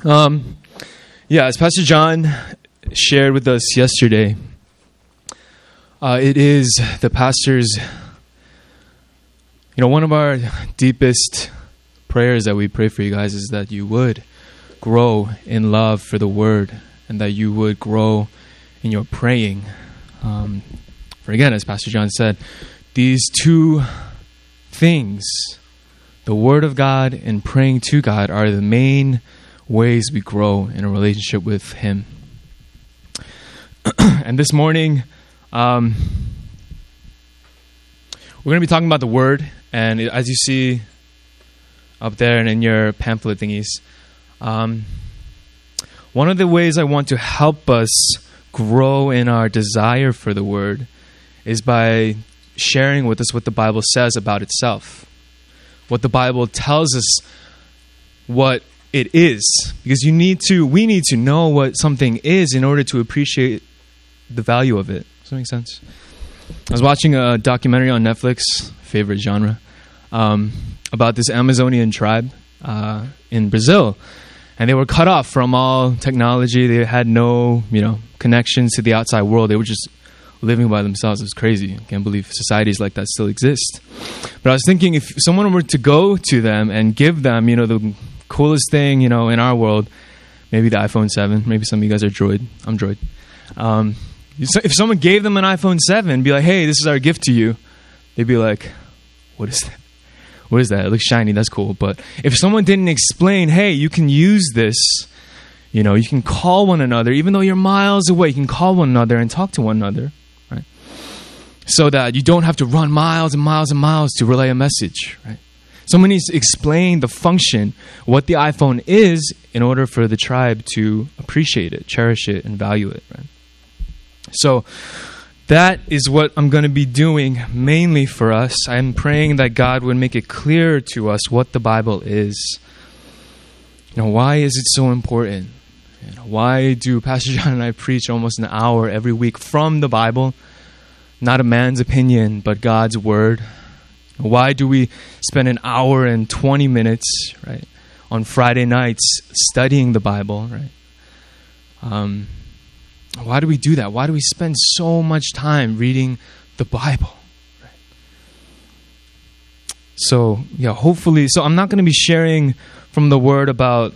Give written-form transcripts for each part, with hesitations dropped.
As Pastor John shared with us yesterday, it is the pastor's, one of our deepest prayers that we pray for you guys is that you would grow in love for the Word and that you would grow in your praying. For again, as Pastor John said, these two things, the Word of God and praying to God, are the main ways we grow in a relationship with Him. And this morning, we're going to be talking about the Word. And as you see up there and in your pamphlet thingies, one of the ways I want to help us grow in our desire for the Word is by sharing with us what the Bible says about itself. What the Bible tells us what it is. Because we need to know what something is in order to appreciate the value of it. Does that make sense? I was watching a documentary on Netflix, favorite genre, about this Amazonian tribe in Brazil. And they were cut off from all technology. They had no, connections to the outside world. They were just living by themselves. It was crazy. I can't believe societies like that still exist. But I was thinking, if someone were to go to them and give them, the coolest thing, in our world, maybe the iPhone 7. Maybe some of you guys are Droid. I'm Droid. If someone gave them an iPhone 7, be like, hey, this is our gift to you, they'd be like, what is that? What is that? It looks shiny. That's cool. But if someone didn't explain, hey, you can use this, you can call one another, even though you're miles away, you can call one another and talk to one another, right? So that you don't have to run miles and miles and miles to relay a message, right? Someone needs to explain the function, what the iPhone is, in order for the tribe to appreciate it, cherish it, and value it, right? So that is what I'm going to be doing mainly for us. I'm praying that God would make it clear to us what the Bible is. Why is it so important? Why do Pastor John and I preach almost an hour every week from the Bible? Not a man's opinion, but God's Word. Why do we spend an hour and 20 minutes, right, on Friday nights studying the Bible, right? Why do we do that? Why do we spend so much time reading the Bible? Right? So, hopefully, I'm not going to be sharing from the Word about,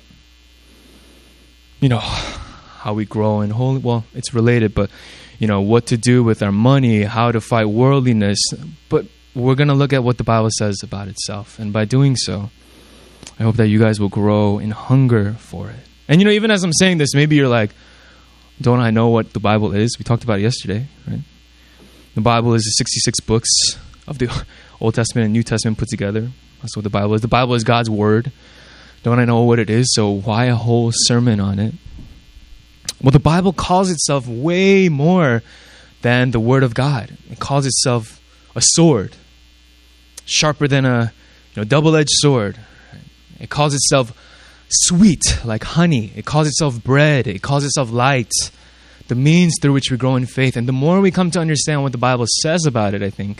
how we grow in holy. Well, it's related, but, what to do with our money, how to fight worldliness. But we're going to look at what the Bible says about itself. And by doing so, I hope that you guys will grow in hunger for it. And, even as I'm saying this, maybe you're like, don't I know what the Bible is? We talked about it yesterday, right? The Bible is the 66 books of the Old Testament and New Testament put together. That's what the Bible is. The Bible is God's Word. Don't I know what it is? So why a whole sermon on it? Well, the Bible calls itself way more than the Word of God. It calls itself a sword, sharper than a double-edged sword. It calls itself sweet like honey. It calls itself bread. It calls itself light, the means through which we grow in faith. And the more we come to understand what the Bible says about it, I think,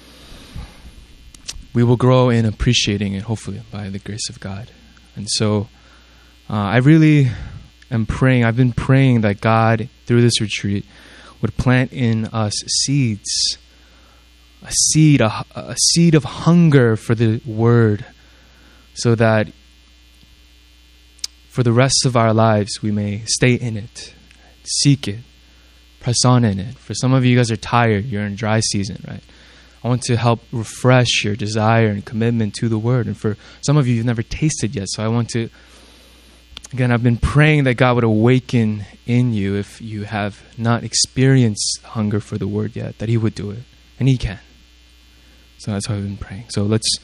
we will grow in appreciating it, hopefully, by the grace of God. And so I really am praying, I've been praying that God, through this retreat, would plant in us seeds, a seed of hunger for the Word, so that for the rest of our lives, we may stay in it, seek it, press on in it. For some of you guys are tired, you're in dry season, right? I want to help refresh your desire and commitment to the Word. And for some of you, you've never tasted yet, so I want to, again, I've been praying that God would awaken in you, if you have not experienced hunger for the Word yet, that He would do it, and He can. So that's why I've been praying. So let's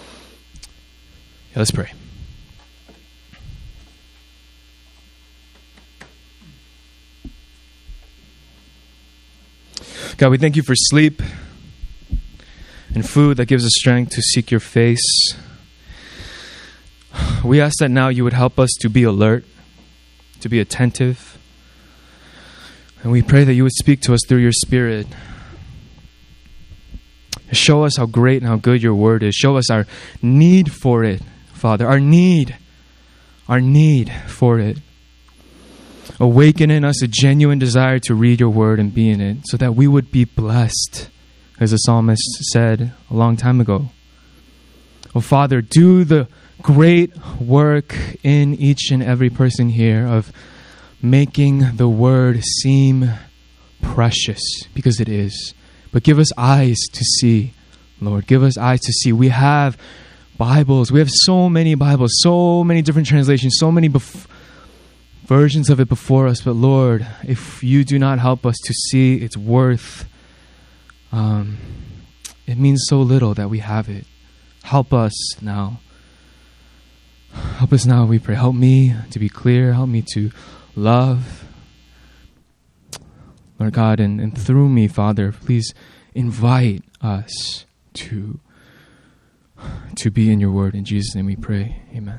pray. God, we thank you for sleep and food that gives us strength to seek your face. We ask that now you would help us to be alert, to be attentive. And we pray that you would speak to us through your Spirit. Show us how great and how good your word is. Show us our need for it, Father, our need our need for it. Awaken in us a genuine desire to read your word and be in it so that we would be blessed, as the psalmist said a long time ago. Oh, Father, do the great work in each and every person here of making the word seem precious, because it is. But give us eyes to see, Lord. Give us eyes to see. We have Bibles. We have so many Bibles, so many different translations, so many versions of it before us. But Lord, if you do not help us to see its worth, it means so little that we have it. Help us now. Help us now, we pray. Help me to be clear. Help me to love. Lord God, and through me, Father, please invite us to be in your word. In Jesus' name we pray. Amen.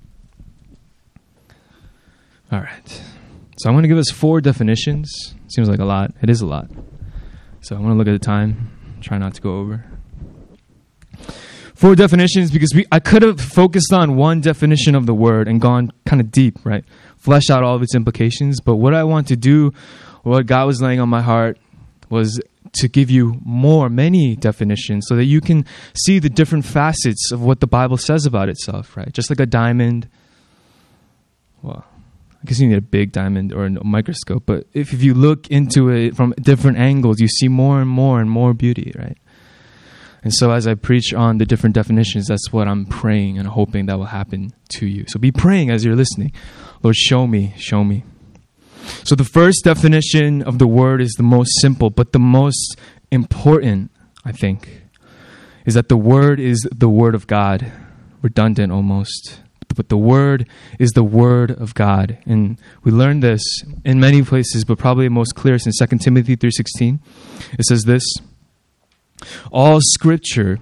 All right. So I'm going to give us 4 definitions. Seems like a lot. It is a lot. So I'm going to look at the time. Try not to go over. 4 definitions, because I could have focused on one definition of the word and gone kind of deep, right? Flesh out all of its implications. But what I want to do, what God was laying on my heart, was to give you many definitions so that you can see the different facets of what the Bible says about itself, right? Just like a diamond. Well, I guess you need a big diamond or a microscope, but if you look into it from different angles, you see more and more beauty, right? And so as I preach on the different definitions, that's what I'm praying and hoping that will happen to you. So be praying as you're listening. Lord, show me, show me. So the first definition of the word is the most simple, but the most important, I think, is that the word is the word of God. Redundant almost. But the word is the word of God. And we learn this in many places, but probably most clearest in 2 Timothy 3:16. It says this: All scripture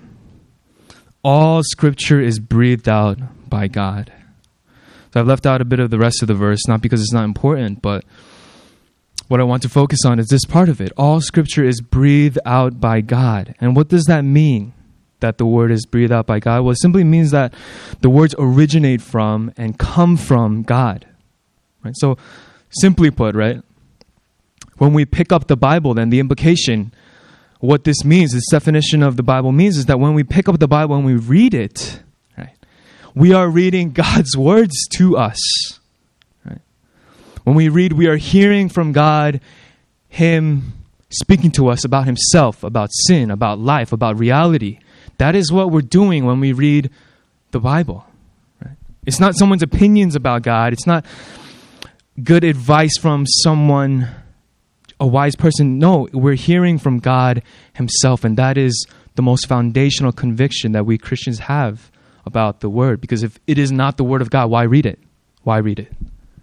is breathed out by God. So I've left out a bit of the rest of the verse, not because it's not important, but what I want to focus on is this part of it. All scripture is breathed out by God. And what does that mean, that the word is breathed out by God? Well, it simply means that the words originate from and come from God. Right? So simply put, right, when we pick up the Bible, then the implication, what this means, this definition of the Bible means, is that when we pick up the Bible and we read it, right, we are reading God's words to us. Right? When we read, we are hearing from God, Him speaking to us about Himself, about sin, about life, about reality. That is what we're doing when we read the Bible. Right? It's not someone's opinions about God. It's not good advice from someone, a wise person. No, we're hearing from God Himself, and that is the most foundational conviction that we Christians have about the Word. Because if it is not the Word of God, why read it? Why read it?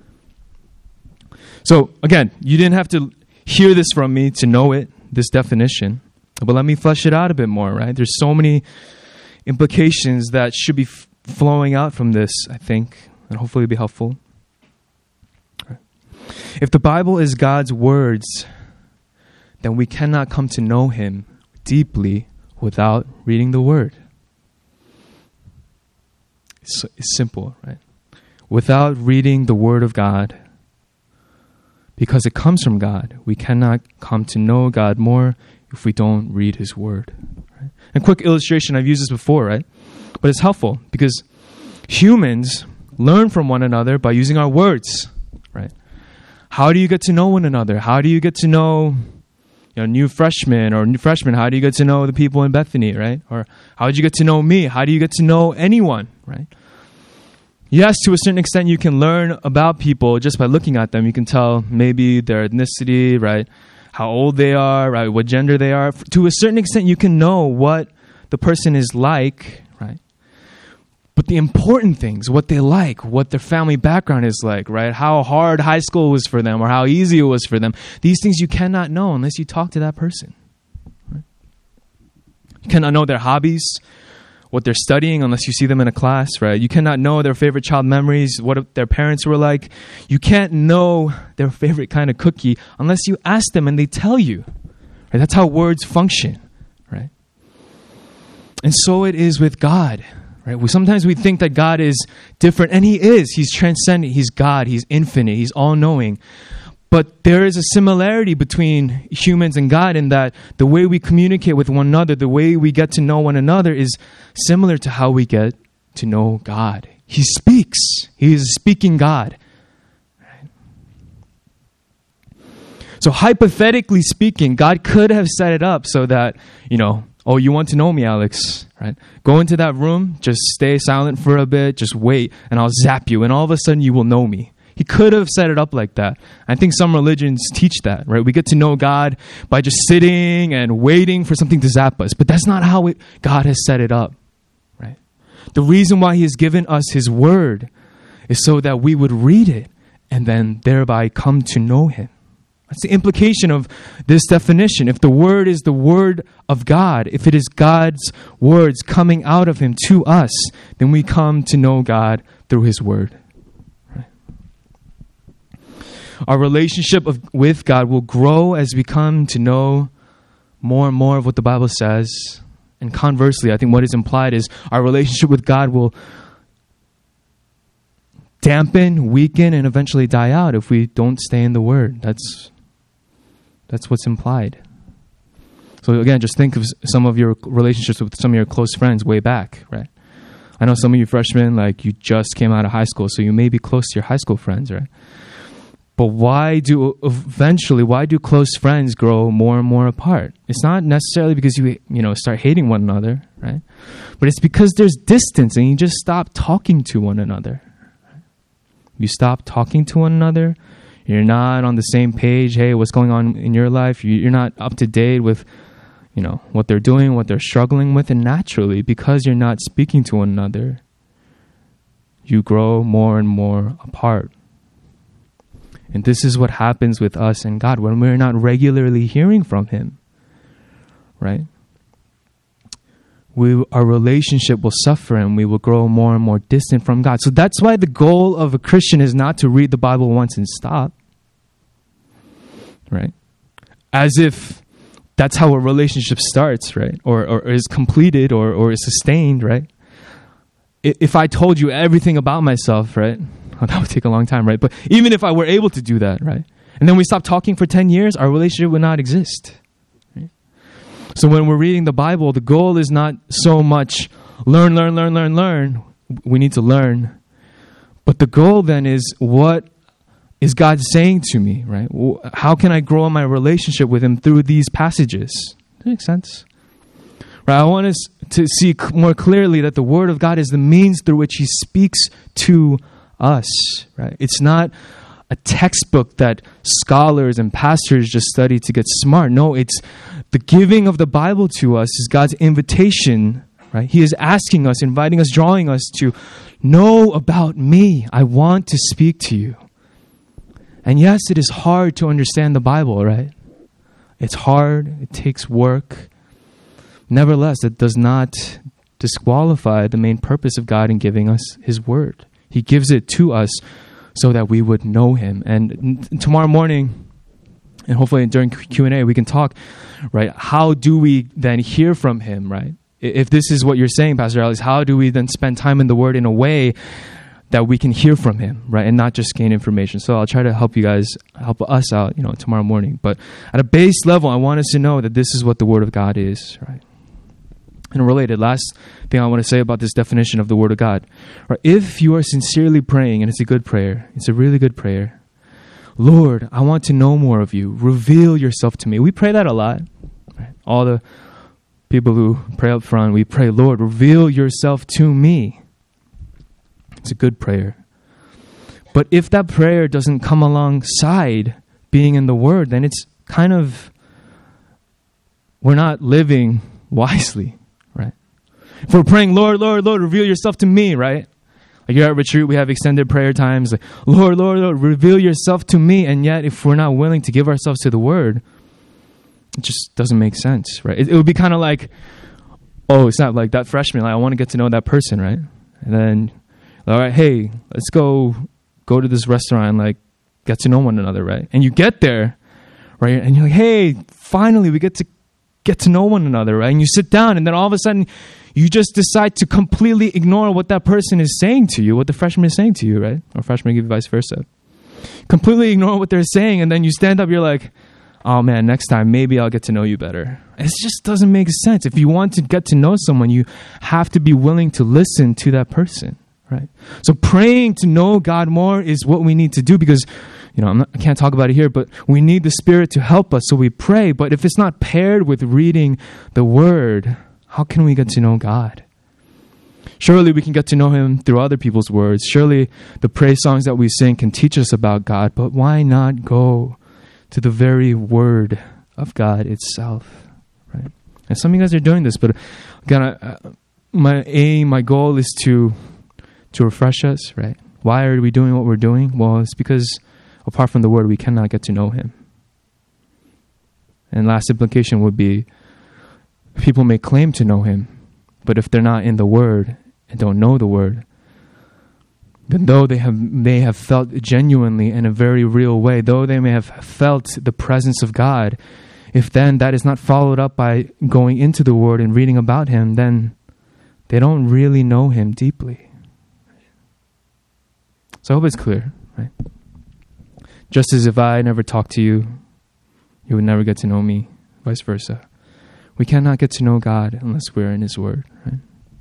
So, again, you didn't have to hear this from me to know it, this definition. But let me flesh it out a bit more, right? There's so many implications that should be flowing out from this, I think, and hopefully be helpful. If the Bible is God's words, then we cannot come to know Him deeply without reading the Word. It's simple, right? Without reading the Word of God, because it comes from God, we cannot come to know God more if we don't read His Word. Right? And quick illustration, I've used this before, right? But it's helpful because humans learn from one another by using our words, right? How do you get to know one another? How do you get to know, new freshmen or new freshmen? How do you get to know the people in Bethany, right? Or how did you get to know me? How do you get to know anyone, right? Yes, to a certain extent, you can learn about people just by looking at them. You can tell maybe their ethnicity, right? How old they are, right? What gender they are. To a certain extent, you can know what the person is like, right? But the important things, what they like, what their family background is like, right? How hard high school was for them or how easy it was for them. These things you cannot know unless you talk to that person. Right? You cannot know their hobbies, what they're studying unless you see them in a class, right? You cannot know their favorite child memories, what their parents were like. You can't know their favorite kind of cookie unless you ask them and they tell you. Right? That's how words function, right? And so it is with God. Right? Sometimes we think that God is different, and He is. He's transcendent. He's God. He's infinite. He's all-knowing. But there is a similarity between humans and God in that the way we communicate with one another, the way we get to know one another is similar to how we get to know God. He speaks. He is a speaking God. Right? So hypothetically speaking, God could have set it up so that, oh, you want to know me, Alex, right? Go into that room, just stay silent for a bit, just wait, and I'll zap you, and all of a sudden you will know me. He could have set it up like that. I think some religions teach that, right? We get to know God by just sitting and waiting for something to zap us, but that's not how God has set it up, right? The reason why He has given us His Word is so that we would read it and then thereby come to know Him. That's the implication of this definition. If the Word is the Word of God, if it is God's words coming out of Him to us, then we come to know God through His Word. Right? Our relationship with God will grow as we come to know more and more of what the Bible says. And conversely, I think what is implied is our relationship with God will dampen, weaken, and eventually die out if we don't stay in the Word. That's what's implied. So again, just think of some of your relationships with some of your close friends way back, right? I know some of you freshmen, you just came out of high school, so you may be close to your high school friends, right? But why do close friends grow more and more apart? It's not necessarily because you start hating one another, right? But it's because there's distance and you just stop talking to one another. You stop talking to one another. You're not on the same page. Hey, what's going on in your life? You're not up to date with, what they're doing, what they're struggling with. And naturally, because you're not speaking to one another, you grow more and more apart. And this is what happens with us and God when we're not regularly hearing from Him, right? Our relationship will suffer and we will grow more and more distant from God. So that's why the goal of a Christian is not to read the Bible once and stop, right? As if that's how a relationship starts, right? Or is completed or is sustained, right? If I told you everything about myself, right? Oh, that would take a long time, right? But even if I were able to do that, right? And then we stop talking for 10 years, our relationship would not exist. So when we're reading the Bible, the goal is not so much learn. We need to learn. But the goal then is, what is God saying to me, right? How can I grow in my relationship with Him through these passages? Does that make sense? Right? I want us to see more clearly that the Word of God is the means through which He speaks to us, right? It's not a textbook that scholars and pastors just study to get smart. No, it's the giving of the Bible to us is God's invitation, right? He is asking us, inviting us, drawing us to know about me. I want to speak to you. And yes, it is hard to understand the Bible, right? It's hard. It takes work. Nevertheless, it does not disqualify the main purpose of God in giving us His Word. He gives it to us so that we would know Him. And tomorrow morning, and hopefully during Q&A, we can talk, right? How do we then hear from Him, right? If this is what you're saying, Pastor Alex, how do we then spend time in the Word in a way that we can hear from Him, right? And not just gain information. So I'll try to help us out, tomorrow morning. But at a base level, I want us to know that this is what the Word of God is, right? And related, last thing I want to say about this definition of the Word of God. Right? If you are sincerely praying, and it's a good prayer, it's a really good prayer, Lord, I want to know more of you. Reveal yourself to me. We pray that a lot. Right? All the people who pray up front, we pray, Lord, reveal yourself to me. It's a good prayer. But if that prayer doesn't come alongside being in the Word, then it's kind of, we're not living wisely. Right? If we're praying, Lord, Lord, Lord, reveal yourself to me, right? Like you're at retreat, we have extended prayer times. Like, Lord, Lord, Lord, reveal yourself to me. And yet, if we're not willing to give ourselves to the Word, it just doesn't make sense, right? It would be kind of like, oh, it's not like that freshman. Like, I want to get to know that person, right? And then, all right, hey, let's go to this restaurant and get to know one another, right? And you get there, right? And you're like, hey, finally, we get to know one another, right? And you sit down, and then all of a sudden, you just decide to completely ignore what that person is saying to you, what the freshman is saying to you, right? Or freshman give vice versa. Completely ignore what they're saying, and then you stand up, you're like, oh man, next time, maybe I'll get to know you better. It just doesn't make sense. If you want to get to know someone, you have to be willing to listen to that person, right? So praying to know God more is what we need to do because, I can't talk about it here, but we need the Spirit to help us, so we pray. But if it's not paired with reading the Word, how can we get to know God? Surely we can get to know Him through other people's words. Surely the praise songs that we sing can teach us about God, but why not go to the very Word of God itself, right? And some of you guys are doing this, but again, my goal is to refresh us, right? Why are we doing what we're doing? Well, it's because apart from the Word, we cannot get to know Him. And last implication would be, people may claim to know Him, but if they're not in the Word and don't know the Word, then though they may have felt genuinely in a very real way, though they may have felt the presence of God, if then that is not followed up by going into the Word and reading about Him, then they don't really know Him deeply. So I hope it's clear, right? Just as if I never talked to you, you would never get to know me, vice versa. We cannot get to know God unless we're in His Word, right?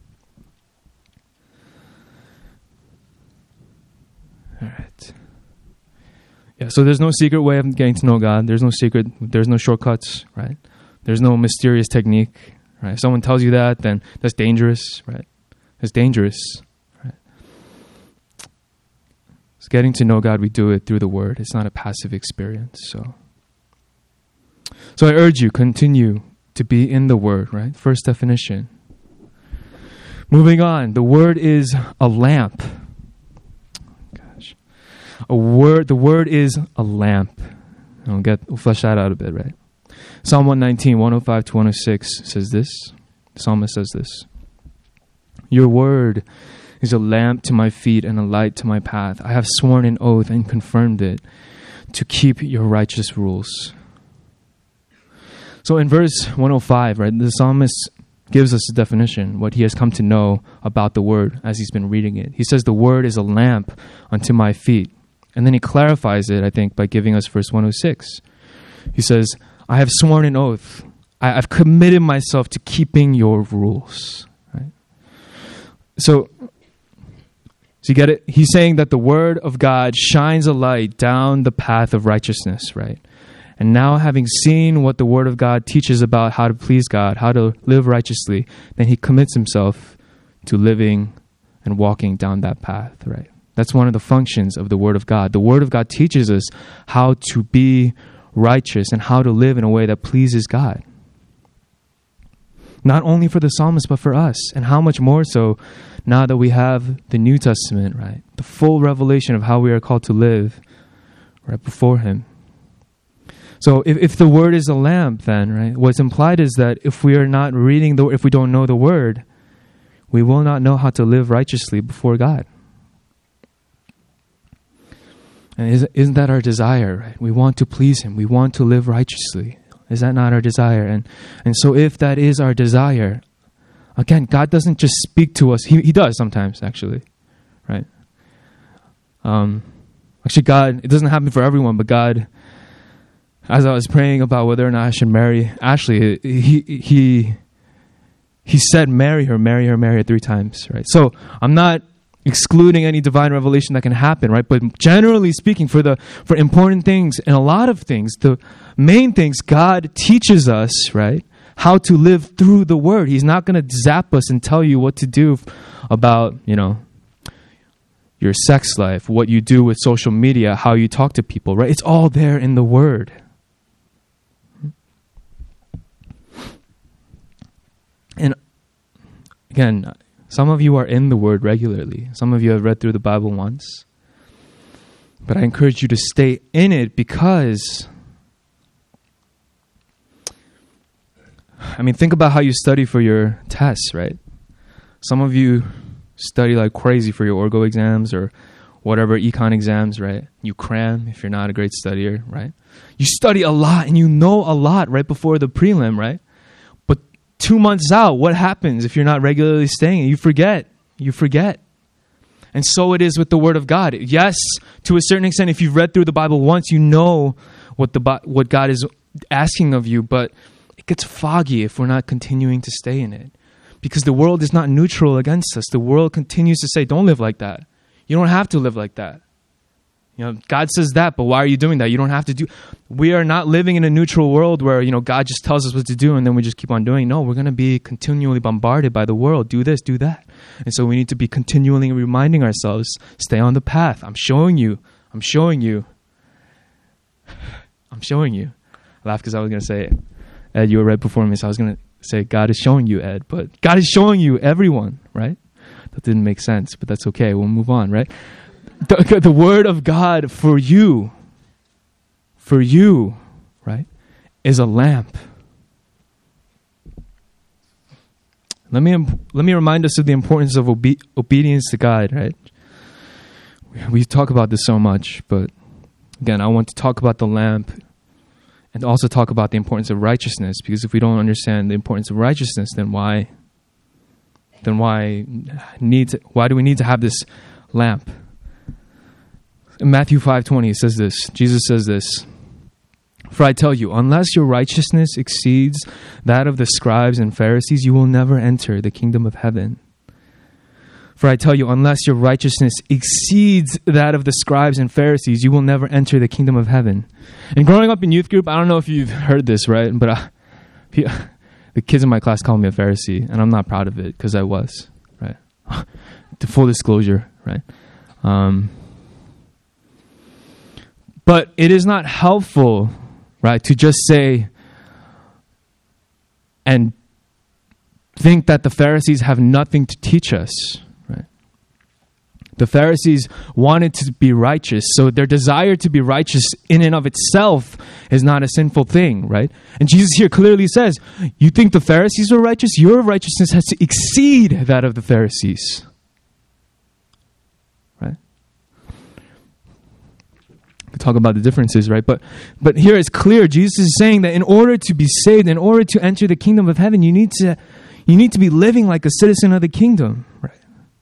All right. Yeah, so there's no secret way of getting to know God. There's no shortcuts, right? There's no mysterious technique, right? If someone tells you that, then that's dangerous, right? It's dangerous, right? So getting to know God, we do it through the Word. It's not a passive experience, so I urge you, continue to be in the Word, right? First definition. Moving on, the Word is a lamp. The Word is a lamp. We'll flesh that out a bit, right? Psalm 119, 105 to 106 says this. The psalmist says this. Your Word is a lamp to my feet and a light to my path. I have sworn an oath and confirmed it to keep your righteous rules. So in verse 105, right, the psalmist gives us a definition, what he has come to know about the Word as he's been reading it. He says the Word is a lamp unto my feet. And then he clarifies it, I think, by giving us verse 106. He says, I have sworn an oath. I've committed myself to keeping your rules. Right? So you get it? He's saying that the Word of God shines a light down the path of righteousness, right? And now having seen what the Word of God teaches about how to please God, how to live righteously, then he commits himself to living and walking down that path, right? That's one of the functions of the Word of God. The Word of God teaches us how to be righteous and how to live in a way that pleases God. Not only for the psalmist, but for us. And how much more so now that we have the New Testament, right? The full revelation of how we are called to live right before Him. So if the Word is a lamp, then, right, what's implied is that if we are not reading if we don't know the Word, we will not know how to live righteously before God. And isn't that our desire, right? We want to please Him. We want to live righteously. Is that not our desire? And so if that is our desire, again, God doesn't just speak to us. He does sometimes, actually, right? Actually, God, it doesn't happen for everyone, but God, as I was praying about whether or not I should marry Ashley, He said, marry her 3 times, right? So I'm not excluding any divine revelation that can happen, right? But generally speaking, for important things and a lot of things, the main things God teaches us, right? How to live through the Word. He's not going to zap us and tell you what to do about, your sex life, what you do with social media, how you talk to people, right? It's all there in the Word. And again, some of you are in the Word regularly. Some of you have read through the Bible once. But I encourage you to stay in it because, think about how you study for your tests, right? Some of you study like crazy for your Orgo exams or whatever econ exams, right? You cram if you're not a great studier, right? You study a lot and you know a lot right before the prelim, right? 2 months out, what happens if you're not regularly staying? You forget. And so it is with the Word of God. Yes, to a certain extent, if you've read through the Bible once, you know what God is asking of you, but it gets foggy if we're not continuing to stay in it. Because the world is not neutral against us. The world continues to say, don't live like that. You don't have to live like that. God says that, but why are you doing that? You don't have to do. We are not living in a neutral world where, God just tells us what to do and then we just keep on doing. No, we're going to be continually bombarded by the world. Do this, do that. And so we need to be continually reminding ourselves, stay on the path. I'm showing you. I laughed because I was going to say, Ed, you were right before me, so I was going to say, God is showing you, Ed. But God is showing you, everyone, right? That didn't make sense, but that's okay. We'll move on, right? The Word of God for you, right, is a lamp. Let me remind us of the importance of obedience to God, right? We talk about this so much, but again, I want to talk about the lamp and also talk about the importance of righteousness, because if we don't understand the importance of righteousness, then why do we need to have this lamp? In Matthew 5:20, it says this. Jesus says this. For I tell you, unless your righteousness exceeds that of the scribes and Pharisees, you will never enter the kingdom of heaven. For I tell you, unless your righteousness exceeds that of the scribes and Pharisees, you will never enter the kingdom of heaven. And growing up in youth group, I don't know if you've heard this, right? But the kids in my class call me a Pharisee, and I'm not proud of it because I was, right? To full disclosure, right? But it is not helpful, right, to just say and think that the Pharisees have nothing to teach us, right? The Pharisees wanted to be righteous, so their desire to be righteous in and of itself is not a sinful thing, right? And Jesus here clearly says, you think the Pharisees are righteous? Your righteousness has to exceed that of the Pharisees. Talk about the differences, right? But here it's clear. Jesus is saying that in order to be saved, in order to enter the kingdom of heaven, you need to be living like a citizen of the kingdom, right?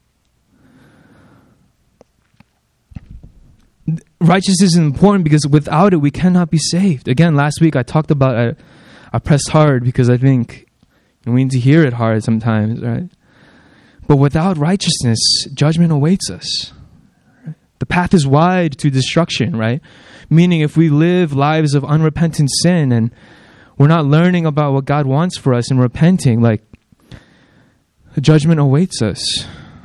Righteousness is important because without it, we cannot be saved. Again, last week I talked about I pressed hard because I think we need to hear it hard sometimes, right? But without righteousness, judgment awaits us. The path is wide to destruction, right? Meaning if we live lives of unrepentant sin and we're not learning about what God wants for us and repenting, like, judgment awaits us.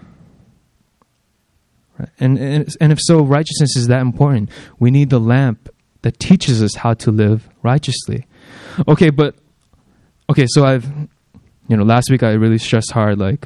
Right? And if so, righteousness is that important. We need the lamp that teaches us how to live righteously. So I've, last week I really stressed hard, like,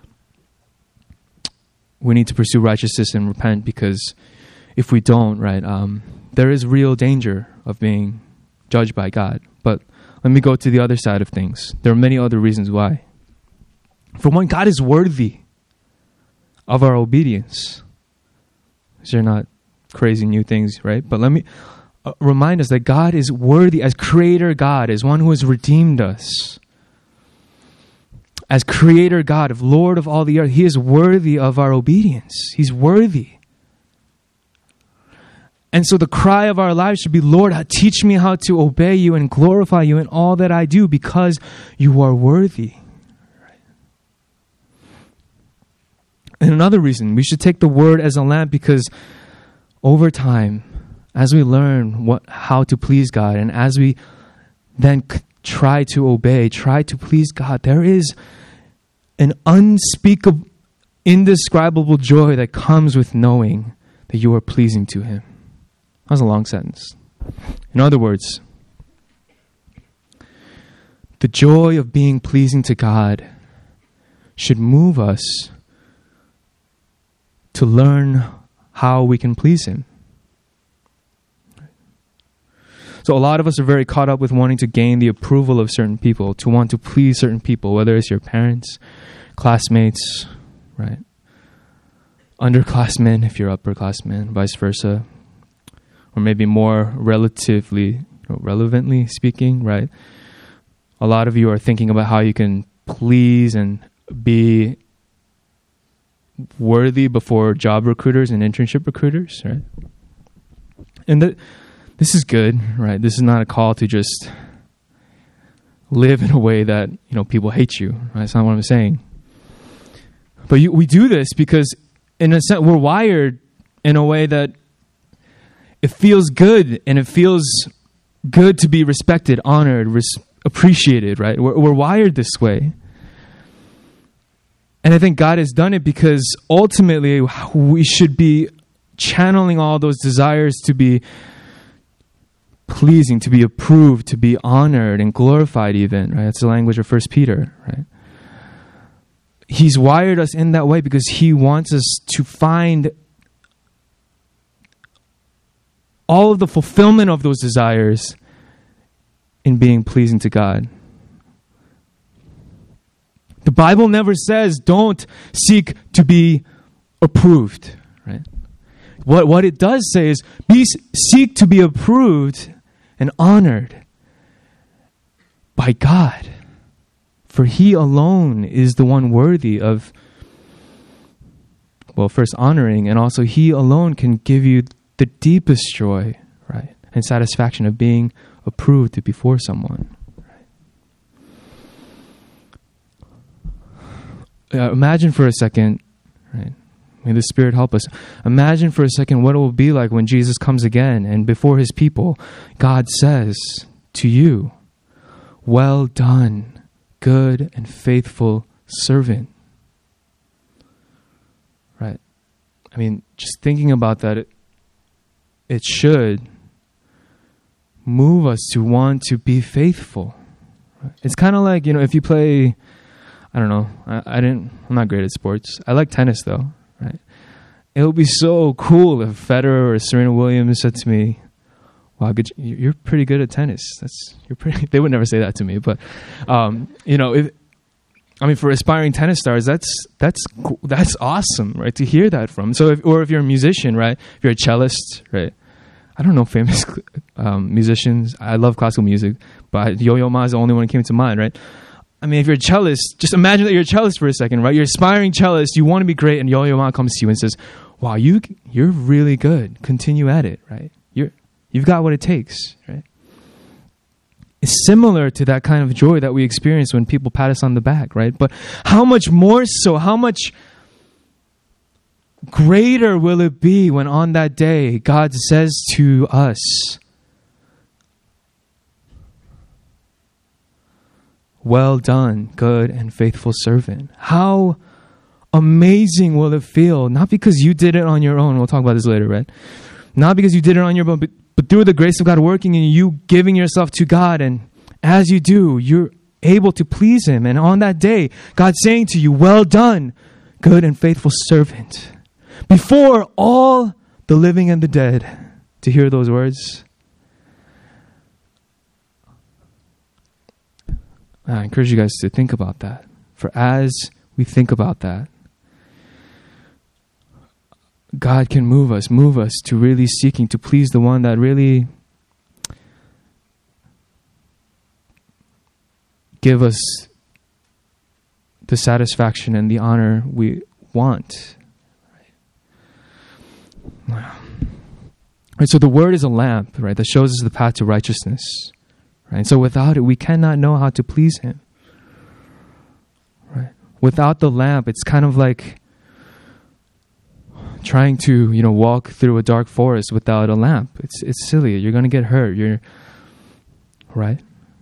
we need to pursue righteousness and repent, because if we don't, right, there is real danger of being judged by God. But let me go to the other side of things. There are many other reasons why. For one, God is worthy of our obedience. These are not crazy new things, right? But let me remind us that God is worthy as creator God, as one who has redeemed us. As creator God, of Lord of all the earth, He is worthy of our obedience. He's worthy. And so the cry of our lives should be, Lord, teach me how to obey you and glorify you in all that I do, because you are worthy. And another reason, we should take the word as a lamp, because over time, as we learn how to please God, and as we then try to obey, try to please God, there is an unspeakable, indescribable joy that comes with knowing that you are pleasing to Him. That was a long sentence. In other words, the joy of being pleasing to God should move us to learn how we can please Him. So a lot of us are very caught up with wanting to gain the approval of certain people, to want to please certain people, whether it's your parents, classmates, right? Underclassmen, if you're upperclassmen, vice versa. Or maybe more relevantly speaking, right? a lot of you are thinking about how you can please and be worthy before job recruiters and internship recruiters, right? And this is good, right? This is not a call to just live in a way that, people hate you, right? That's not what I'm saying. But we do this because, in a sense, we're wired in a way that it feels good, and it feels good to be respected, honored, appreciated, right? We're wired this way. And I think God has done it because ultimately we should be channeling all those desires to be pleasing, to be approved, to be honored and glorified even, right? That's the language of 1 Peter, right? He's wired us in that way because he wants us to find all of the fulfillment of those desires in being pleasing to God. The Bible never says don't seek to be approved, right? What it does say is seek to be approved and honored by God. For he alone is the one worthy of, first honoring, and also he alone can give you the deepest joy, right? And satisfaction of being approved before someone. Imagine for a second, right? May the Spirit help us. Imagine for a second what it will be like when Jesus comes again and before his people, God says to you, "Well done, good and faithful servant." Right? I mean, just thinking about that, it should move us to want to be faithful. Right? It's kind of like, if you play, I don't know, I'm not great at sports. I like tennis though, right? It would be so cool if Federer or Serena Williams said to me, "Wow, you're pretty good at tennis." They would never say that to me, but for aspiring tennis stars, that's awesome, right? To hear that from. So, if you're a musician, right? If you're a cellist, right? I don't know famous musicians. I love classical music, but Yo-Yo Ma is the only one that came to mind, right? I mean, if you're a cellist, just imagine that you're a cellist for a second, right? You're aspiring cellist, you want to be great, and Yo-Yo Ma comes to you and says, "Wow, you're really good. Continue at it," right? You've got what it takes, right? It's similar to that kind of joy that we experience when people pat us on the back, right? But how much more so, how much greater will it be when on that day God says to us, "Well done, good and faithful servant." How amazing will it feel? Not because you did it on your own. We'll talk about this later, right? Not because you did it on your own, but through the grace of God working in you, giving yourself to God. And as you do, you're able to please him. And on that day, God's saying to you, "Well done, good and faithful servant." Before all the living and the dead to hear those words, I encourage you guys to think about that. For as we think about that, God can move us to really seeking to please the one that really give us the satisfaction and the honor we want. Right, so the word is a lamp, right, that shows us the path to righteousness. Right? So without it, we cannot know how to please him. Right? Without the lamp, it's kind of like trying to, walk through a dark forest without a lamp. It's silly. You're going to get hurt. Right?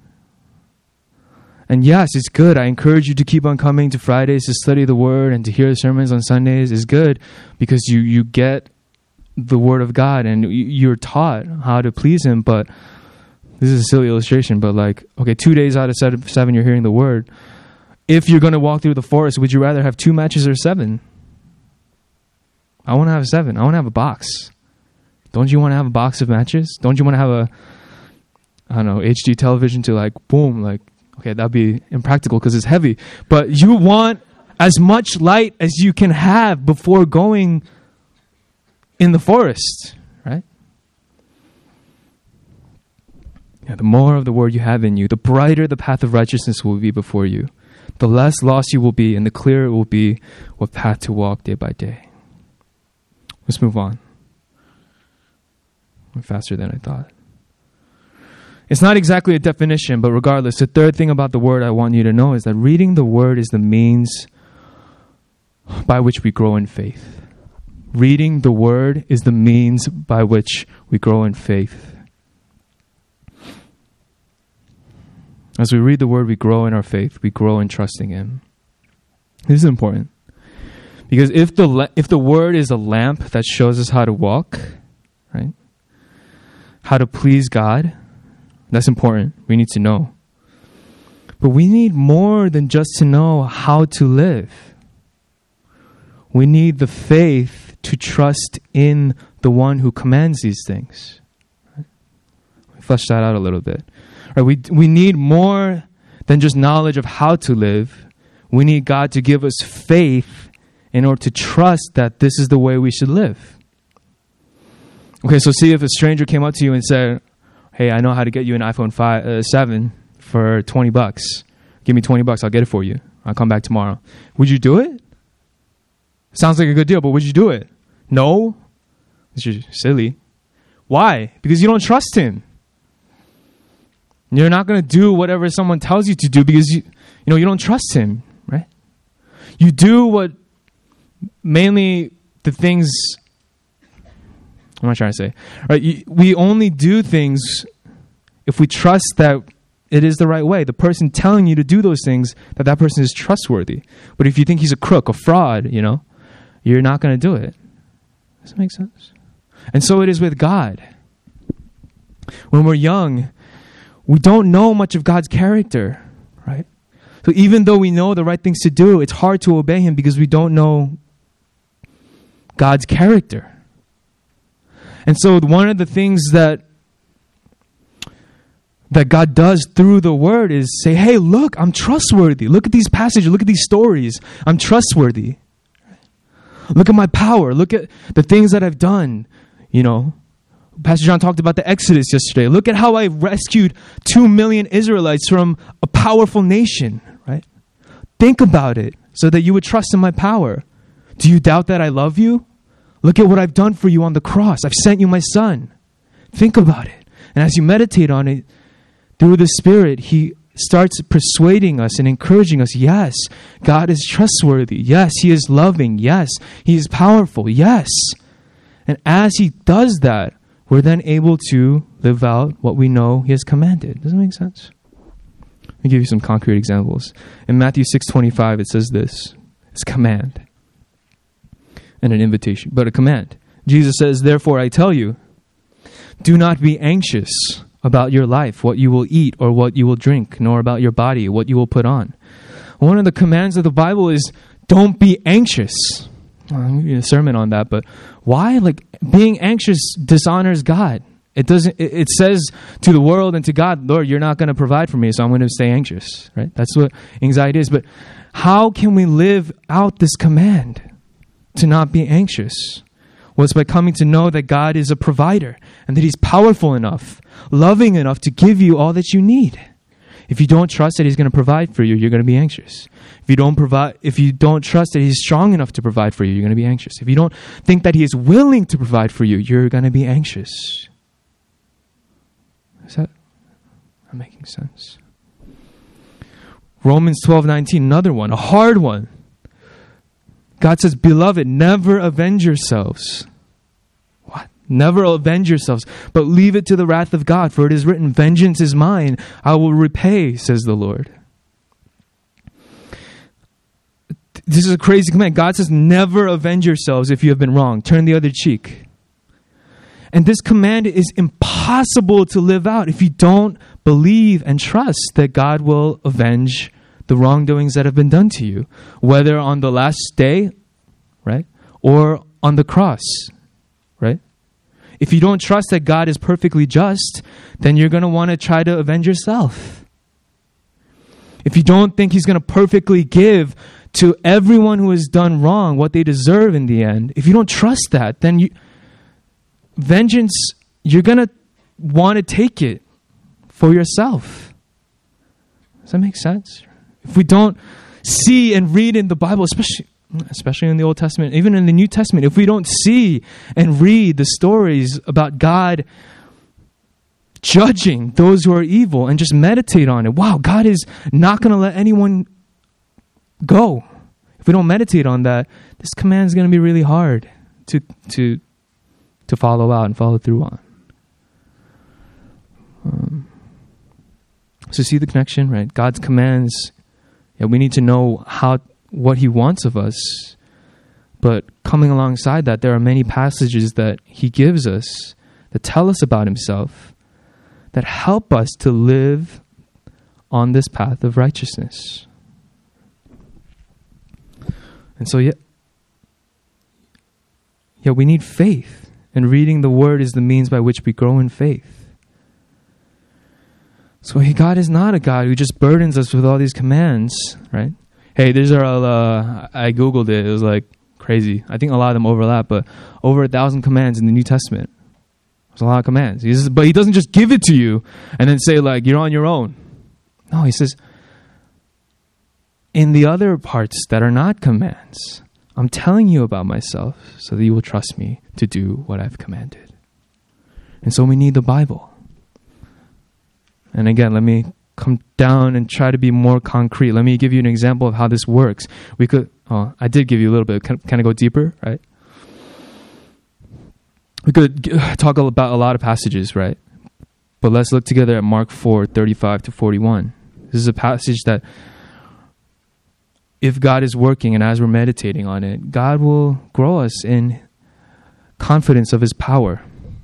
And yes, it's good. I encourage you to keep on coming to Fridays to study the Word and to hear the sermons on Sundays. It's good because you get the Word of God and you're taught how to please him. But this is a silly illustration, but 2 days out of 7 you're hearing the Word. If you're going to walk through the forest, would you rather have 2 matches or 7? I want to have 7. I want to have a box. Don't you want to have a box of matches? Don't you want to have HD television to boom, okay, that'd be impractical because it's heavy. But you want as much light as you can have before going in the forest, right? Yeah, The more of the word you have in you, the brighter the path of righteousness will be before you. The less lost you will be, and the clearer it will be what path to walk day by day. Let's move on. I'm faster than I thought. It's not exactly a definition, but regardless, the third thing about the word I want you to know is that reading the word is the means by which we grow in faith. Reading the word is the means by which we grow in faith. As we read the word, we grow in our faith. We grow in trusting Him. This is important. Because if the word is a lamp that shows us how to walk, right? How to please God, that's important. We need to know. But we need more than just to know how to live. We need the faith to trust in the one who commands these things. Right? Flesh that out a little bit. Right? We need more than just knowledge of how to live. We need God to give us faith in order to trust that this is the way we should live. Okay, so see if a stranger came up to you and said, hey, I know how to get you an iPhone 7 for $20. Give me $20, I'll get it for you. I'll come back tomorrow. Would you do it? Sounds like a good deal, but would you do it? No. You're silly. Why? Because you don't trust Him. You're not going to do whatever someone tells you to do because you don't trust Him, right? You do what mainly the things. What am I trying to say? Right? We only do things if we trust that it is the right way. The person telling you to do those things, that person is trustworthy. But if you think he's a crook, a fraud, you're not going to do it. Does that make sense? And so it is with God. When we're young, we don't know much of God's character, right? So even though we know the right things to do, it's hard to obey Him because we don't know God's character. And so one of the things that God does through the Word is say, hey, look, I'm trustworthy. Look at these passages. Look at these stories. I'm trustworthy. Look at my power. Look at the things that I've done. Pastor John talked about the Exodus yesterday. Look at how I rescued 2 million Israelites from a powerful nation, right? Think about it so that you would trust in my power. Do you doubt that I love you? Look at what I've done for you on the cross. I've sent you my Son. Think about it. And as you meditate on it, through the Spirit, He starts persuading us and encouraging us. Yes, God is trustworthy. Yes, He is loving. Yes, He is powerful. Yes. And as He does that, we're then able to live out what we know He has commanded. Does that make sense? Let me give you some concrete examples. In Matthew 6:25, it says this. It's command. And an invitation, but a command. Jesus says, therefore I tell you, do not be anxious about your life, what you will eat or what you will drink, nor about your body, what you will put on. One of the commands of the Bible is don't be anxious. I'll give you a sermon on that, but why? Being anxious dishonors God. It says to the world and to God, Lord, you're not going to provide for me, so I'm going to stay anxious, right? That's what anxiety is. But how can we live out this command to not be anxious? Well, it's by coming to know that God is a provider and that He's powerful enough, loving enough to give you all that you need. If you don't trust that He's going to provide for you, you're going to be anxious. If you don't trust that He's strong enough to provide for you, you're going to be anxious. If you don't think that He is willing to provide for you, you're going to be anxious. Is that not making sense? Romans 12:19, another one, a hard one. God says, beloved, never avenge yourselves. What? Never avenge yourselves, but leave it to the wrath of God, for it is written, vengeance is mine, I will repay, says the Lord. This is a crazy command. God says, never avenge yourselves if you have been wrong. Turn the other cheek. And this command is impossible to live out if you don't believe and trust that God will avenge the wrongdoings that have been done to you, whether on the last day, right, or on the cross, right? If you don't trust that God is perfectly just, then you're going to want to try to avenge yourself. If you don't think He's going to perfectly give to everyone who has done wrong what they deserve in the end, if you don't trust that, then vengeance, you're going to want to take it for yourself. Does that make sense? If we don't see and read in the Bible, especially in the Old Testament, even in the New Testament, if we don't see and read the stories about God judging those who are evil and just meditate on it, wow, God is not going to let anyone go. If we don't meditate on that, this command is going to be really hard to follow out and follow through on. So see the connection, right? God's commands, we need to know what he wants of us. But coming alongside that, there are many passages that he gives us that tell us about himself, that help us to live on this path of righteousness. And so, we need faith. And reading the word is the means by which we grow in faith. So God is not a God who just burdens us with all these commands, right? Hey, these are all, I Googled it. It was like crazy. I think a lot of them overlap, but over 1,000 commands in the New Testament. There's a lot of commands. But he doesn't just give it to you and then say, like, you're on your own. No, he says, in the other parts that are not commands, I'm telling you about myself so that you will trust me to do what I've commanded. And so we need the Bible. And again, let me come down and try to be more concrete. Let me give you an example of how this works. I did give you a little bit. Can I go deeper, right? We could talk about a lot of passages, right? But let's look together at Mark 4:35-41. This is a passage that, if God is working and as we're meditating on it, God will grow us in confidence of his power.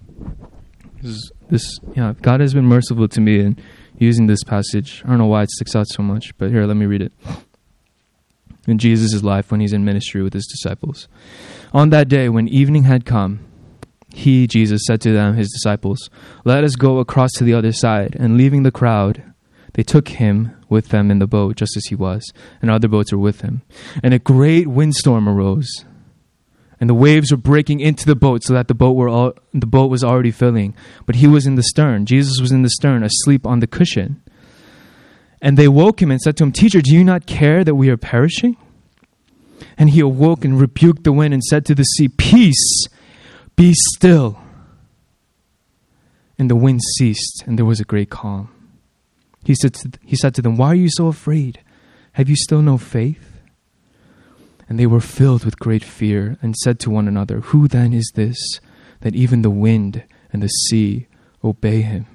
God has been merciful to me in using this passage. I don't know why it sticks out so much, but here, let me read it. In Jesus' life, when he's in ministry with his disciples. On that day, when evening had come, he, Jesus, said to them, his disciples, "Let us go across to the other side." And leaving the crowd, they took him with them in the boat, just as he was, and other boats were with him. And a great windstorm arose, and the waves were breaking into the boat, so that the boat was already filling. But he was in the stern. Jesus was in the stern, asleep on the cushion. And they woke him and said to him, "Teacher, do you not care that we are perishing?" And he awoke and rebuked the wind and said to the sea, "Peace, be still." And the wind ceased, and there was a great calm. He said to them, "Why are you so afraid? Have you still no faith?" And they were filled with great fear and said to one another, "Who then is this, that even the wind and the sea obey him?"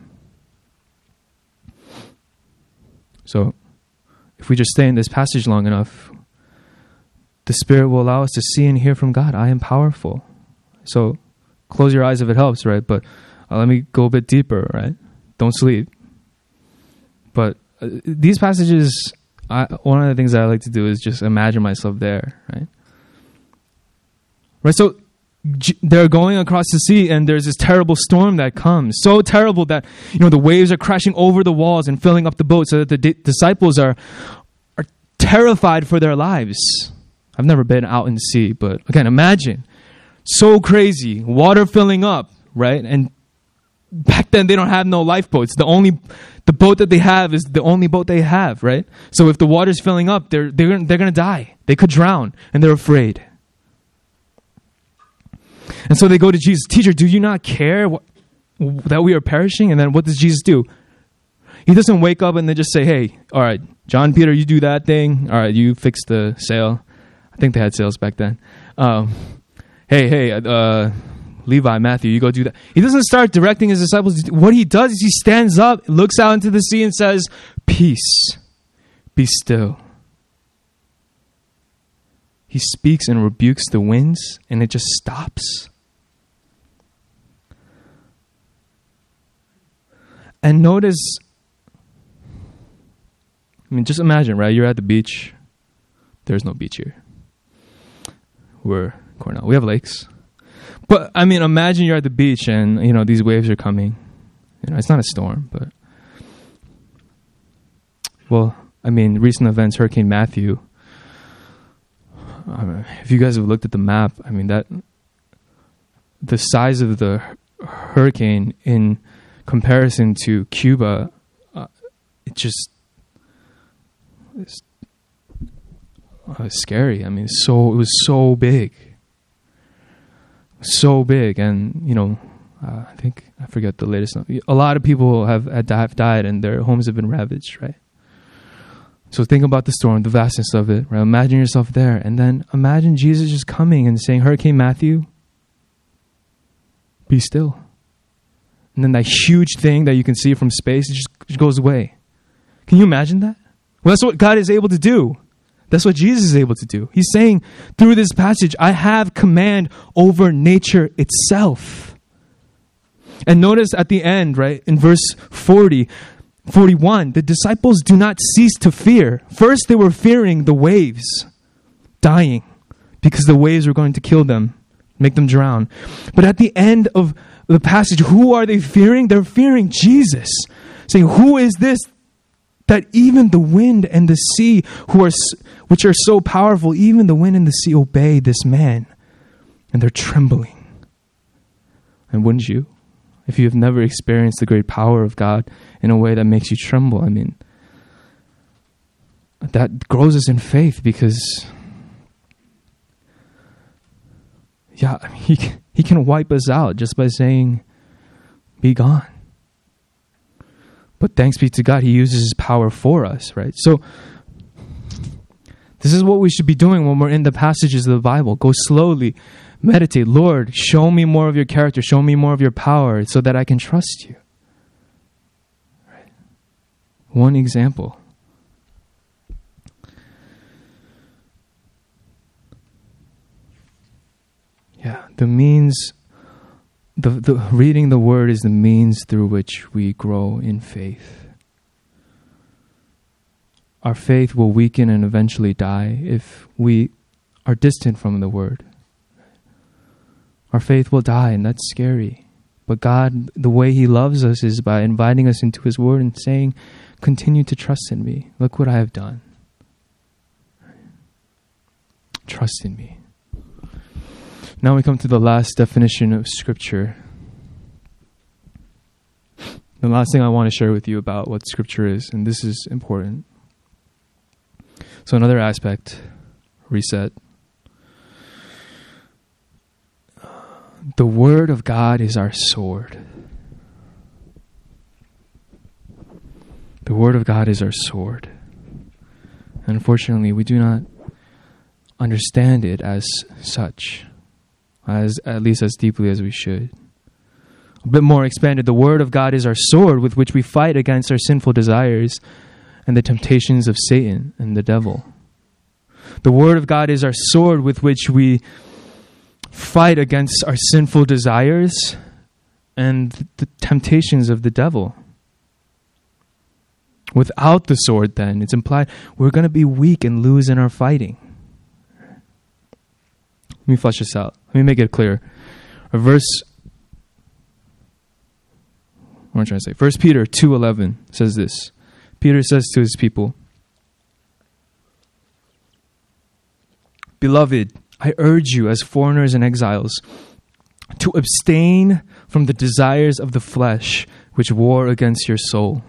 So, if we just stay in this passage long enough, the Spirit will allow us to see and hear from God. I am powerful. So, close your eyes if it helps, right? But let me go a bit deeper, right? Don't sleep. But these passages, one of the things that I like to do is just imagine myself there, right? Right, so they're going across the sea, and there's this terrible storm that comes. So terrible that, the waves are crashing over the walls and filling up the boat, so that the disciples are terrified for their lives. I've never been out in the sea, but again, imagine. So crazy. Water filling up, right? And back then, they don't have no lifeboats. The boat that they have is the only boat they have, right? So if the water's filling up, they're going to die. They could drown, and they're afraid. And so they go to Jesus, "Teacher, do you not care that we are perishing?" And then what does Jesus do? He doesn't wake up and then just say, "Hey, all right, John, Peter, you do that thing. All right, you fix the sail." I think they had sails back then. Hey, Levi, Matthew, you go do that. He doesn't start directing his disciples. What he does is he stands up, looks out into the sea and says, "Peace, be still." He speaks and rebukes the winds, and it just stops. And notice, just imagine, right? You're at the beach. There's no beach here. We're Cornell. We have lakes. But, imagine you're at the beach and, these waves are coming. It's not a storm, but... recent events, Hurricane Matthew. If you guys have looked at the map, the size of the hurricane in comparison to Cuba it's scary. I mean, it was so big. So big. And, I forget the latest number. A lot of people have died and their homes have been ravaged, right? So think about the storm, the vastness of it, right? Imagine yourself there. And then imagine Jesus just coming and saying, Hurricane Matthew, be still. And then that huge thing that you can see from space, it just goes away. Can you imagine that? Well, that's what God is able to do. That's what Jesus is able to do. He's saying through this passage, I have command over nature itself. And notice at the end, right, in verse 41, the disciples do not cease to fear. First, they were fearing the waves, dying, because the waves were going to kill them, make them drown. But at the end of the passage, who are they fearing? They're fearing Jesus, saying, who is this that even the wind and the sea, which are so powerful, even the wind and the sea obey this man? And they're trembling. And wouldn't you? If you have never experienced the great power of God in a way that makes you tremble, I mean, that grows us in faith because, he can wipe us out just by saying, be gone. But thanks be to God, he uses his power for us, right? So this is what we should be doing when we're in the passages of the Bible. Go slowly. Meditate. Lord, show me more of your character. Show me more of your power so that I can trust you. Right. One example. The means, the reading the word is the means through which we grow in faith. Our faith will weaken and eventually die if we are distant from the word. Our faith will die, and that's scary. But God, the way he loves us is by inviting us into his word and saying, continue to trust in me. Look what I have done. Trust in me. Now we come to the last definition of Scripture. The last thing I want to share with you about what Scripture is, and this is important. So another aspect, reset. The Word of God is our sword. The Word of God is our sword. And unfortunately, we do not understand it as such, at least as deeply as we should. A bit more expanded, the Word of God is our sword with which we fight against our sinful desires and the temptations of Satan and the devil. The Word of God is our sword with which we fight against our sinful desires and the temptations of the devil. Without the sword, then, it's implied we're going to be weak and lose in our fighting. Let me flesh this out. Let me make it clear. What am I trying to say? 1 Peter 2:11 says this. Peter says to his people, Beloved, I urge you as foreigners and exiles to abstain from the desires of the flesh which war against your soul.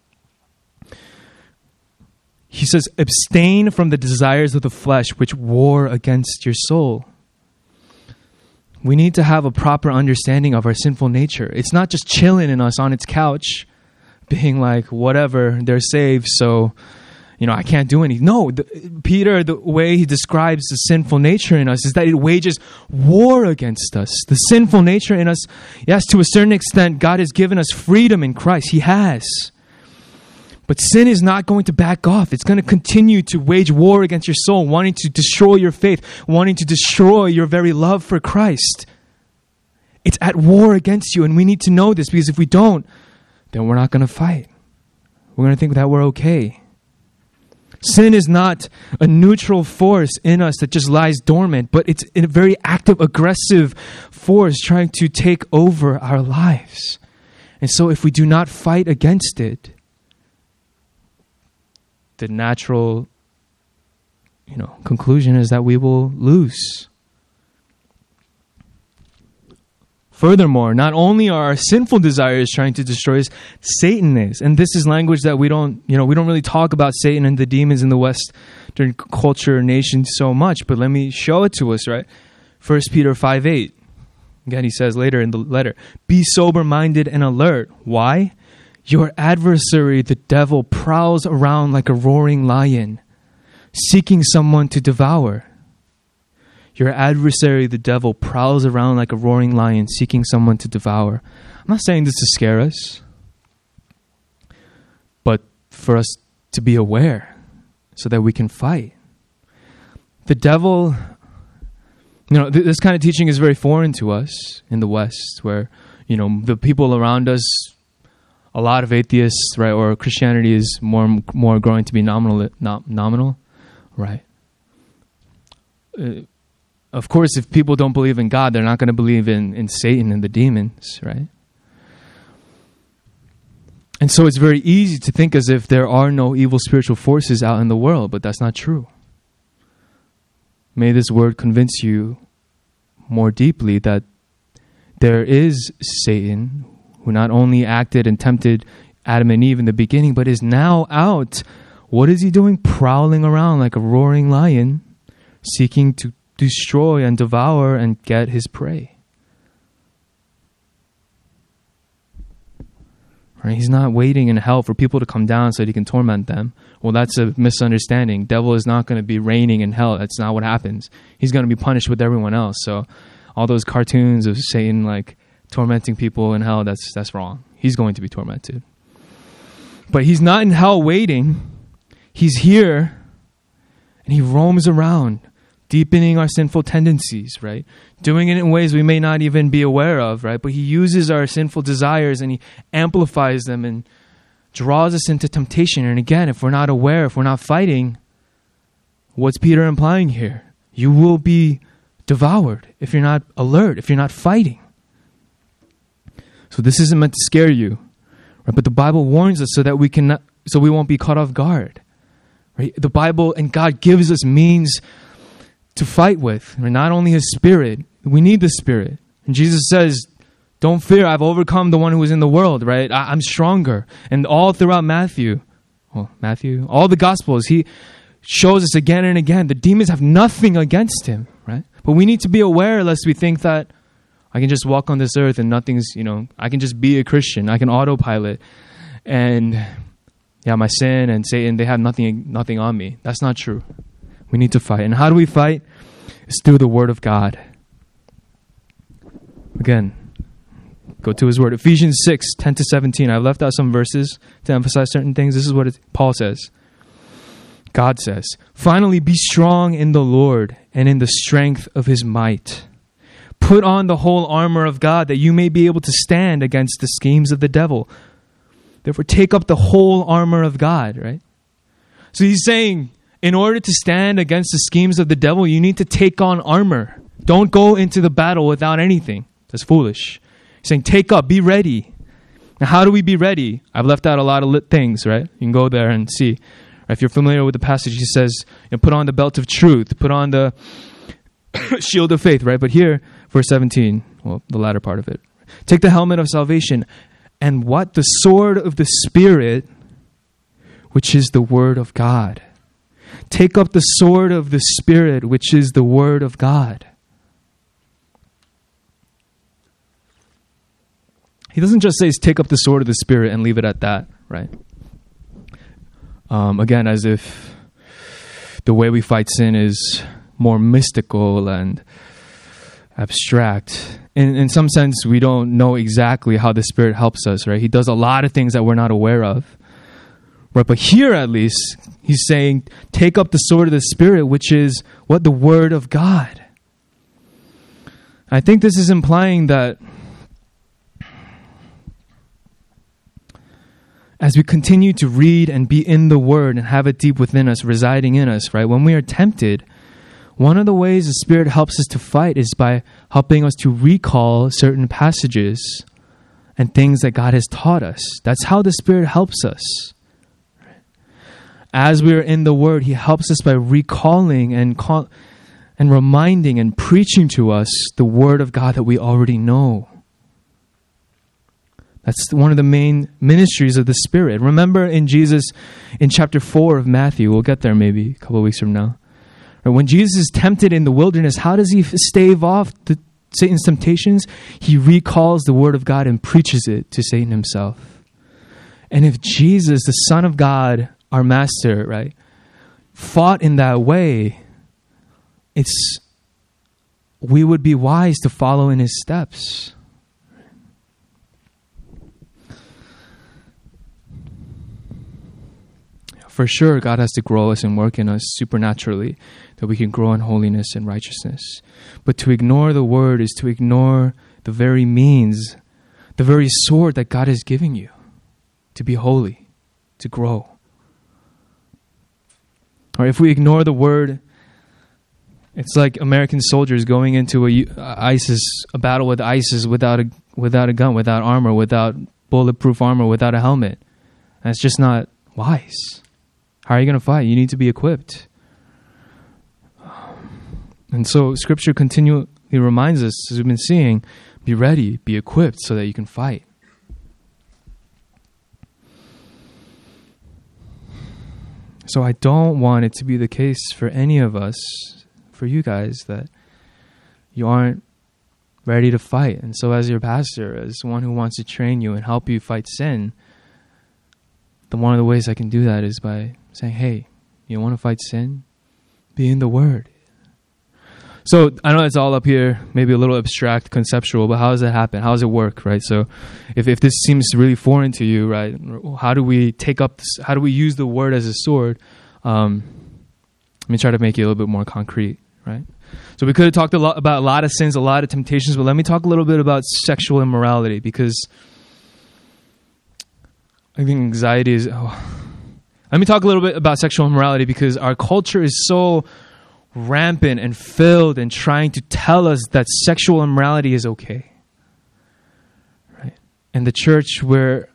He says, abstain from the desires of the flesh which war against your soul. We need to have a proper understanding of our sinful nature. It's not just chilling in us on its couch, being like, whatever, they're saved, so, I can't do anything. No, Peter, the way he describes the sinful nature in us is that it wages war against us. The sinful nature in us, yes, to a certain extent, God has given us freedom in Christ. He has. But sin is not going to back off. It's going to continue to wage war against your soul, wanting to destroy your faith, wanting to destroy your very love for Christ. It's at war against you, and we need to know this, because if we don't, then we're not going to fight. We're going to think that we're okay. Sin is not a neutral force in us that just lies dormant, but it's a very active, aggressive force trying to take over our lives. And so if we do not fight against it, the natural, conclusion is that we will lose. Furthermore, not only are our sinful desires trying to destroy us, Satan is. And this is language that we don't really talk about Satan and the demons in the Western culture or nation so much, but let me show it to us, right? 1 Peter 5:8. Again, he says later in the letter, be sober-minded and alert. Why? Your adversary, the devil, prowls around like a roaring lion, seeking someone to devour. Your adversary, the devil, prowls around like a roaring lion, seeking someone to devour. I'm not saying this to scare us, but for us to be aware so that we can fight. The devil, this kind of teaching is very foreign to us in the West, where, the people around us, a lot of atheists, right, or Christianity is more growing to be nominal, right? Of course, if people don't believe in God, they're not going to believe in Satan and the demons, right? And so it's very easy to think as if there are no evil spiritual forces out in the world, but that's not true. May this word convince you more deeply that there is Satan, who not only acted and tempted Adam and Eve in the beginning, but is now out. What is he doing? Prowling around like a roaring lion, seeking to destroy and devour and get his prey. Right? He's not waiting in hell for people to come down so that he can torment them. Well, that's a misunderstanding. Devil is not going to be reigning in hell. That's not what happens. He's going to be punished with everyone else. So all those cartoons of Satan like tormenting people in hell, that's wrong. He's going to be tormented. But he's not in hell waiting. He's here and he roams around, deepening our sinful tendencies, right? Doing it in ways we may not even be aware of, right? But he uses our sinful desires and he amplifies them and draws us into temptation. And again, if we're not aware, if we're not fighting, what's Peter implying here? You will be devoured if you're not alert, if you're not fighting. So this isn't meant to scare you, right? But the Bible warns us so that we won't be caught off guard, right? The Bible and God gives us means to fight with, right? Not only His Spirit, we need the Spirit. And Jesus says, don't fear, I've overcome the one who is in the world, right? I'm stronger. And all throughout Matthew, all the Gospels, He shows us again and again, the demons have nothing against Him, right? But we need to be aware lest we think that I can just walk on this earth and nothing's, I can just be a Christian. I can autopilot. And my sin and Satan, they have nothing on me. That's not true. We need to fight. And how do we fight? It's through the Word of God. Again, go to His Word. Ephesians 6:10-17. I've left out some verses to emphasize certain things. This is what Paul says. God says, finally be strong in the Lord and in the strength of His might. Put on the whole armor of God that you may be able to stand against the schemes of the devil. Therefore, take up the whole armor of God, right? So he's saying, in order to stand against the schemes of the devil, you need to take on armor. Don't go into the battle without anything. That's foolish. He's saying, take up, be ready. Now, how do we be ready? I've left out a lot of things, right? You can go there and see. If you're familiar with the passage, he says, put on the belt of truth, put on the shield of faith, right? But here, verse 17, the latter part of it. Take the helmet of salvation and what? The sword of the Spirit, which is the Word of God. Take up the sword of the Spirit, which is the Word of God. He doesn't just say, take up the sword of the Spirit and leave it at that, right? Again, as if the way we fight sin is more mystical and abstract. In some sense, we don't know exactly how the Spirit helps us, right? He does a lot of things that we're not aware of. Right? But here, at least, he's saying, take up the sword of the Spirit, which is what? The Word of God. I think this is implying that as we continue to read and be in the Word and have it deep within us, residing in us, right? When we are tempted, one of the ways the Spirit helps us to fight is by helping us to recall certain passages and things that God has taught us. That's how the Spirit helps us. As we are in the Word, He helps us by recalling and reminding and preaching to us the Word of God that we already know, That's one of the main ministries of the Spirit. Remember in Jesus, in chapter 4 of Matthew, we'll get there maybe a couple of weeks from now. When Jesus is tempted in the wilderness, how does he stave off Satan's temptations? He recalls the word of God and preaches it to Satan himself. And if Jesus, the Son of God, our Master, right, fought in that way, we would be wise to follow in his steps. For sure, God has to grow us and work in us supernaturally that we can grow in holiness and righteousness. But to ignore the word is to ignore the very means, the very sword that God is giving you to be holy, to grow. Or if we ignore the word, it's like American soldiers going into a battle with ISIS without a gun, without armor, without bulletproof armor, without a helmet. That's just not wise. How are you going to fight? You need to be equipped. And so Scripture continually reminds us, as we've been seeing, be ready, be equipped so that you can fight. So I don't want it to be the case for any of us, for you guys, that you aren't ready to fight. And so as your pastor, as one who wants to train you and help you fight sin, then one of the ways I can do that is by saying, hey, you want to fight sin? Be in the Word. So I know it's all up here, maybe a little abstract, conceptual, but how does that happen? How does it work, right? So if this seems really foreign to you, right, how do we how do we use the Word as a sword? Let me try to make it a little bit more concrete, right? So we could have talked about a lot of sins, a lot of temptations, but let me talk a little bit about sexual immorality, because I think anxiety is... Let me talk a little bit about sexual immorality, because our culture is so rampant and filled and trying to tell us that sexual immorality is okay. Right? In the church, we're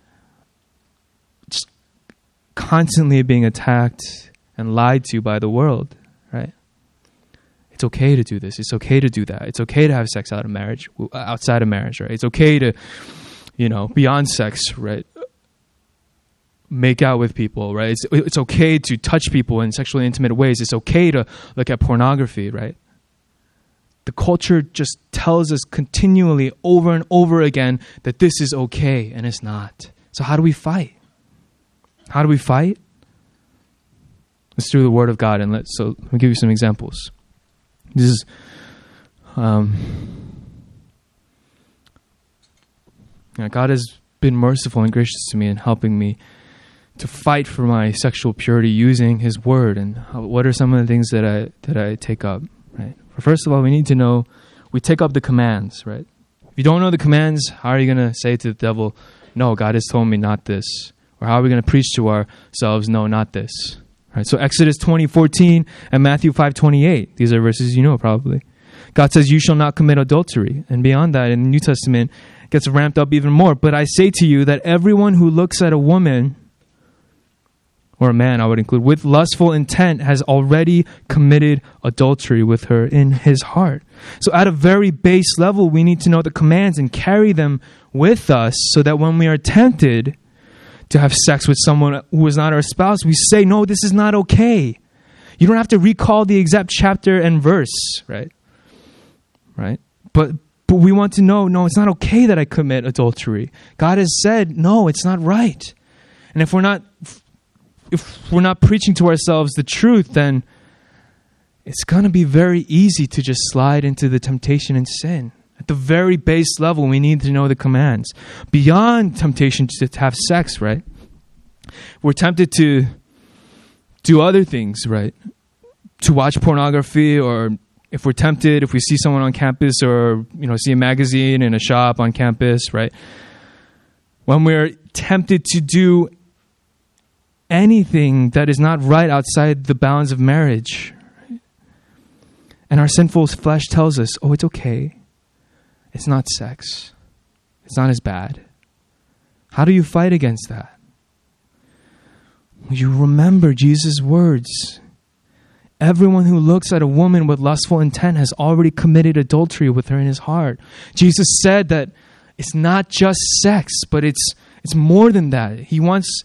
just constantly being attacked and lied to by the world, right? It's okay to do this. It's okay to do that. It's okay to have sex outside of marriage, right? It's okay to, beyond sex, right? Make out with people, right? It's okay to touch people in sexually intimate ways. It's okay to look at pornography, right? The culture just tells us continually over and over again that this is okay, and it's not. So how do we fight? How do we fight? It's through the Word of God, and let me give you some examples. This is God has been merciful and gracious to me in helping me to fight for my sexual purity using His Word. And what are some of the things that I take up, right? First of all, we need to know, we take up the commands, right? If you don't know the commands, how are you going to say to the devil, no, God has told me not this? Or how are we going to preach to ourselves, no, not this? Right? So Exodus 20:14 and Matthew 5:28, these are verses you know probably. God says, you shall not commit adultery. And beyond that, in the New Testament, it gets ramped up even more. But I say to you that everyone who looks at a woman, or a man I would include, with lustful intent has already committed adultery with her in his heart. So at a very base level, we need to know the commands and carry them with us so that when we are tempted to have sex with someone who is not our spouse, we say, no, this is not okay. You don't have to recall the exact chapter and verse, right? Right? But we want to know, no, it's not okay that I commit adultery. God has said, no, it's not right. And if we're not preaching to ourselves the truth, then it's going to be very easy to just slide into the temptation and sin. At the very base level, we need to know the commands. Beyond temptation to have sex, right? We're tempted to do other things, right? To watch pornography, or if we see someone on campus, or see a magazine in a shop on campus, right? When we're tempted to do anything that is not right outside the bounds of marriage, right? And our sinful flesh tells us, oh, it's okay. It's not sex. It's not as bad. How do you fight against that? You remember Jesus' words. Everyone who looks at a woman with lustful intent has already committed adultery with her in his heart. Jesus said that it's not just sex, but it's more than that. He wants...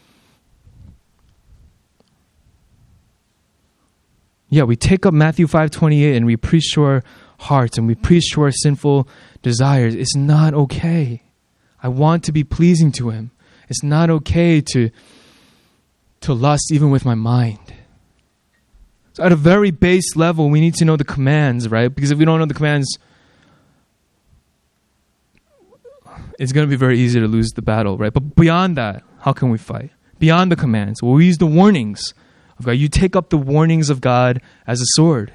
Yeah, we take up Matthew 5:28 and we preach to our hearts and we preach to our sinful desires. It's not okay. I want to be pleasing to him. It's not okay to lust even with my mind. So at a very base level, we need to know the commands, right? Because if we don't know the commands, it's going to be very easy to lose the battle, right? But beyond that, how can we fight? Beyond the commands, well, we use the warnings of God. You take up the warnings of God as a sword.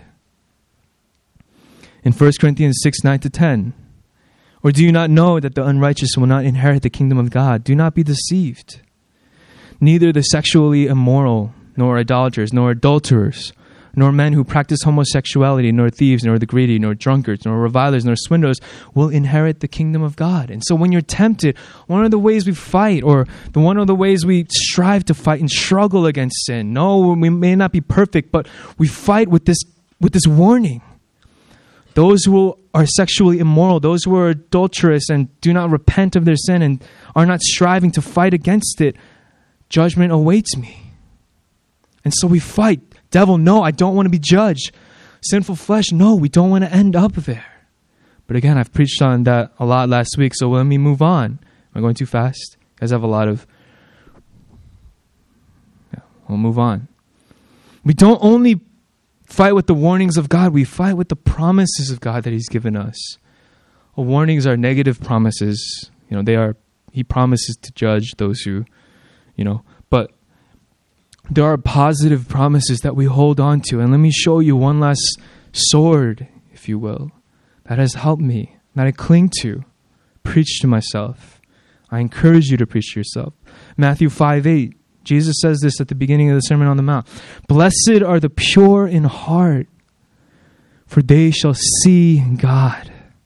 In 1 Corinthians 6:9-10, or do you not know that the unrighteous will not inherit the kingdom of God? Do not be deceived. Neither the sexually immoral, nor idolaters, nor adulterers, nor men who practice homosexuality, nor thieves, nor the greedy, nor drunkards, nor revilers, nor swindlers will inherit the kingdom of God. And so when you're tempted, one of the ways we fight, or one of the ways we strive to fight and struggle against sin, no, we may not be perfect, but we fight with this warning. Those who are sexually immoral, those who are adulterous and do not repent of their sin and are not striving to fight against it, judgment awaits me. And so we fight. Devil, no, I don't want to be judged. Sinful flesh, no, we don't want to end up there. But again, I've preached on that a lot last week, so let me move on. Am I going too fast? You guys have a lot of... Yeah, we'll move on. We don't only fight with the warnings of God, we fight with the promises of God that he's given us. Well, warnings are negative promises. He promises to judge those who, but there are positive promises that we hold on to. And let me show you one last sword, if you will, that has helped me, that I cling to, preach to myself. I encourage you to preach to yourself. Matthew 5:8, Jesus says this at the beginning of the Sermon on the Mount. Blessed are the pure in heart, for they shall see God.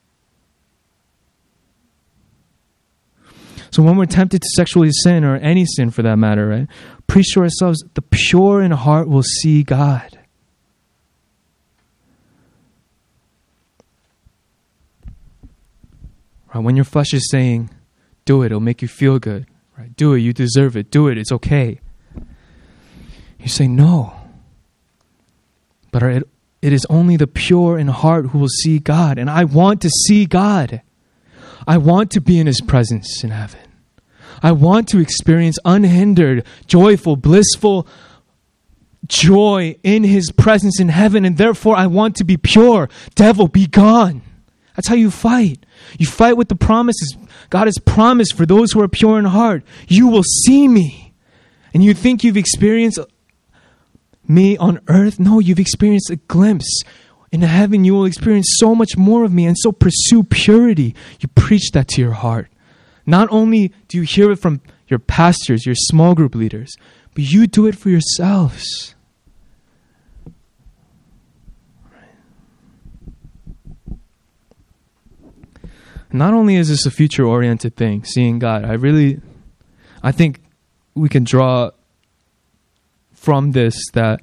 So when we're tempted to sexually sin, or any sin for that matter, right? Preach to ourselves, the pure in heart will see God. Right? When your flesh is saying, do it, it'll make you feel good. Right? Do it, you deserve it. Do it, it's okay. You say, no. But it is only the pure in heart who will see God. And I want to see God. I want to be in his presence in heaven. I want to experience unhindered, joyful, blissful joy in his presence in heaven. And therefore, I want to be pure. Devil, be gone. That's how you fight. You fight with the promises. God has promised for those who are pure in heart, you will see me. And you think you've experienced me on earth? No, you've experienced a glimpse. In heaven, you will experience so much more of me. And so pursue purity. You preach that to your heart. Not only do you hear it from your pastors, your small group leaders, but you do it for yourselves. Not only is this a future-oriented thing, seeing God, I think we can draw from this that,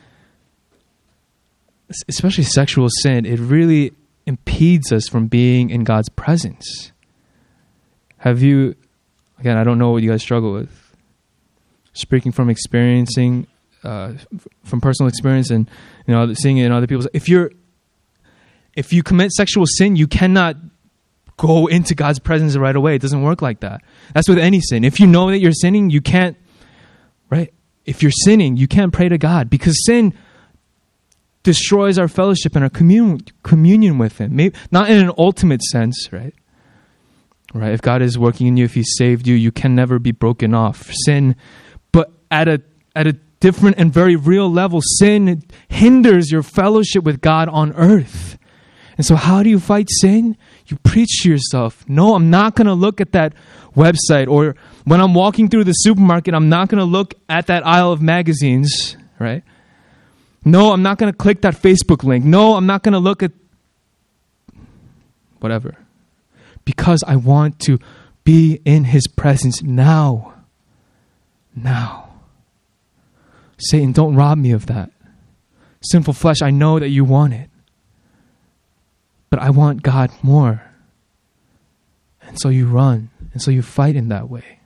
especially sexual sin, it really impedes us from being in God's presence. Have you, again, I don't know what you guys struggle with. Speaking from experiencing, from personal experience and seeing it in other people's. If you commit sexual sin, you cannot go into God's presence right away. It doesn't work like that. That's with any sin. If you know that you're sinning, you can't, right? If you're sinning, you can't pray to God because sin destroys our fellowship and our communion with him. Maybe not in an ultimate sense, right? Right? If God is working in you, if he saved you, you can never be broken off. Sin, but at a different and very real level, sin hinders your fellowship with God on earth. And so how do you fight sin? You preach to yourself. No, I'm not going to look at that website. Or when I'm walking through the supermarket, I'm not going to look at that aisle of magazines, right? No, I'm not going to click that Facebook link. No, I'm not going to look at whatever. Because I want to be in his presence now. Now. Satan, don't rob me of that. Sinful flesh, I know that you want it. But I want God more. And so you run. And so you fight in that way.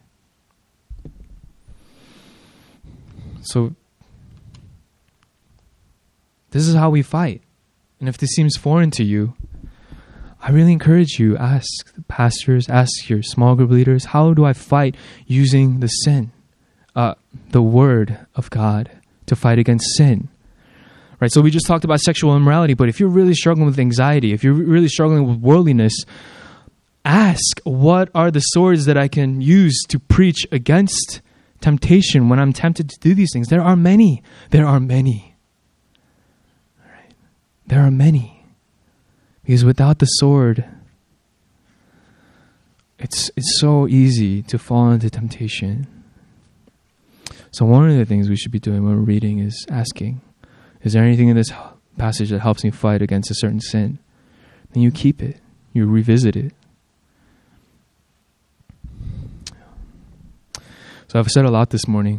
So this is how we fight. And if this seems foreign to you, I really encourage you, ask the pastors, ask your small group leaders, how do I fight using the sin, the word of God to fight against sin? Right? So we just talked about sexual immorality, but if you're really struggling with anxiety, if you're really struggling with worldliness, ask, what are the swords that I can use to preach against temptation when I'm tempted to do these things? There are many. There are many. All right. There are many. Because without the sword, it's so easy to fall into temptation. So one of the things we should be doing when we're reading is asking, is there anything in this passage that helps me fight against a certain sin? Then you keep it. You revisit it. So I've said a lot this morning.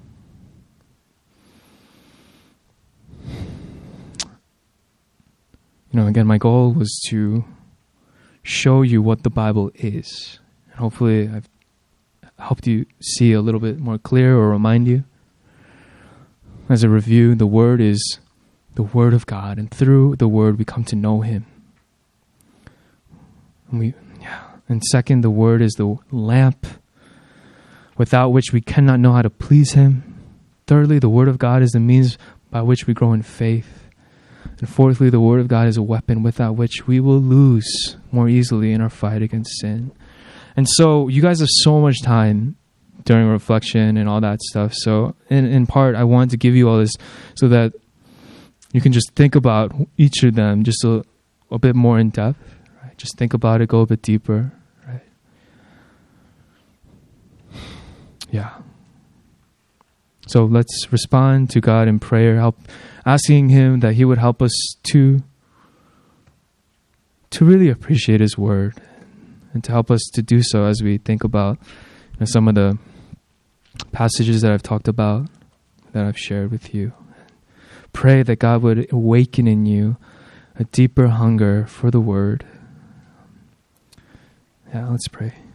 Again, my goal was to show you what the Bible is. And hopefully I've helped you see a little bit more clear or remind you. As a review, the Word is the Word of God. And through the Word, we come to know Him. And second, the Word is the lamp without which we cannot know how to please Him. Thirdly, the Word of God is the means by which we grow in faith. And fourthly, the Word of God is a weapon without which we will lose more easily in our fight against sin. And so you guys have so much time during reflection and all that stuff. So in part, I wanted to give you all this so that you can just think about each of them just a bit more in depth. Right? Just think about it, go a bit deeper. Right? Yeah. So let's respond to God in prayer, asking Him that He would help us to really appreciate His Word and to help us to do so as we think about some of the passages that I've talked about, that I've shared with you. Pray that God would awaken in you a deeper hunger for the Word. Yeah, let's pray.